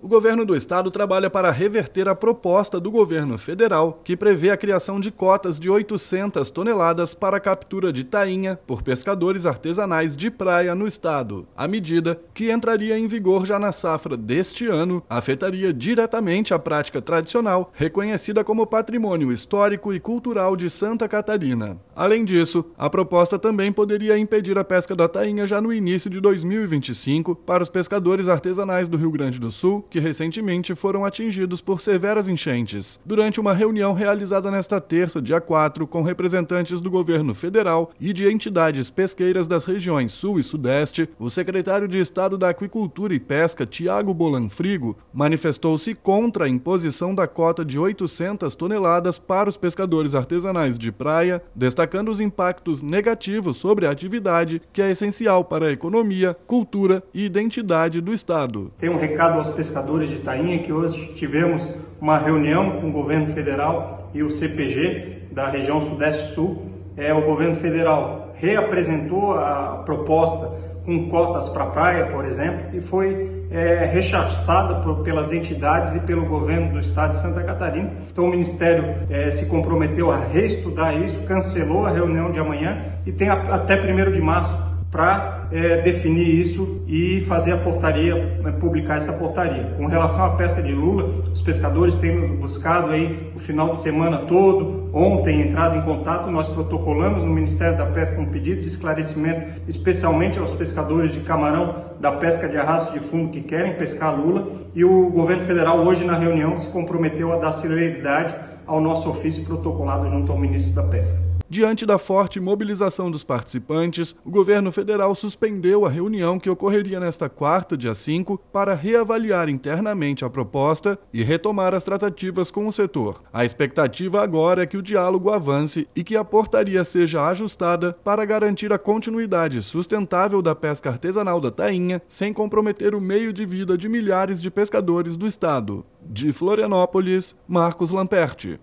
O governo do estado trabalha para reverter a proposta do governo federal, que prevê a criação de cotas de 800 toneladas para a captura de tainha por pescadores artesanais de praia no estado. A medida, que entraria em vigor já na safra deste ano, afetaria diretamente a prática tradicional, reconhecida como patrimônio histórico e cultural de Santa Catarina. Além disso, a proposta também poderia impedir a pesca da tainha já no início de 2025 para os pescadores artesanais do Rio Grande do Sul, que recentemente foram atingidos por severas enchentes. Durante uma reunião realizada nesta terça, dia 4, com representantes do governo federal e de entidades pesqueiras das regiões Sul e Sudeste, o secretário de Estado da Aquicultura e Pesca, Tiago Bolanfrigo, manifestou-se contra a imposição da cota de 800 toneladas para os pescadores artesanais de praia, destacando os impactos negativos sobre a atividade, que é essencial para a economia, cultura e identidade do estado. Tem um recado aos pescadores de tainha, que hoje tivemos uma reunião com o governo federal e o CPG da região Sudeste-Sul. O governo federal reapresentou a proposta com cotas para a praia, por exemplo, e foi rechaçada pelas entidades e pelo governo do estado de Santa Catarina. Então o Ministério se comprometeu a reestudar isso, cancelou a reunião de amanhã e tem até 1º de março para definir isso e fazer a portaria, publicar essa portaria. Com relação à pesca de lula, os pescadores têm nos buscado aí o final de semana todo. Ontem entrado em contato, nós protocolamos no Ministério da Pesca um pedido de esclarecimento, especialmente aos pescadores de camarão da pesca de arrasto de fundo que querem pescar lula, e o governo federal hoje na reunião se comprometeu a dar celeridade ao nosso ofício protocolado junto ao ministro da Pesca. Diante da forte mobilização dos participantes, o governo federal suspendeu a reunião que ocorreria nesta quarta, dia 5, para reavaliar internamente a proposta e retomar as tratativas com o setor. A expectativa agora é que o diálogo avance e que a portaria seja ajustada para garantir a continuidade sustentável da pesca artesanal da tainha, sem comprometer o meio de vida de milhares de pescadores do estado. De Florianópolis, Marcos Lamperti.